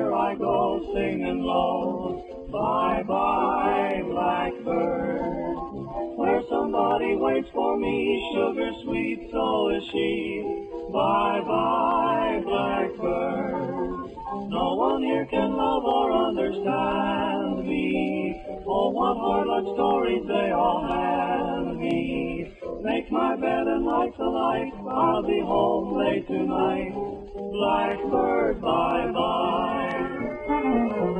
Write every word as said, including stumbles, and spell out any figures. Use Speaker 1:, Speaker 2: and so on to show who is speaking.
Speaker 1: where I go singing low. Bye-bye, blackbird, where somebody waits for me, sugar sweet, so is she. Bye-bye, blackbird, no one here can love or understand me. Oh, what harlot stories they all hand me. Make my bed and light the light, I'll be home late tonight. Blackbird, bye-bye.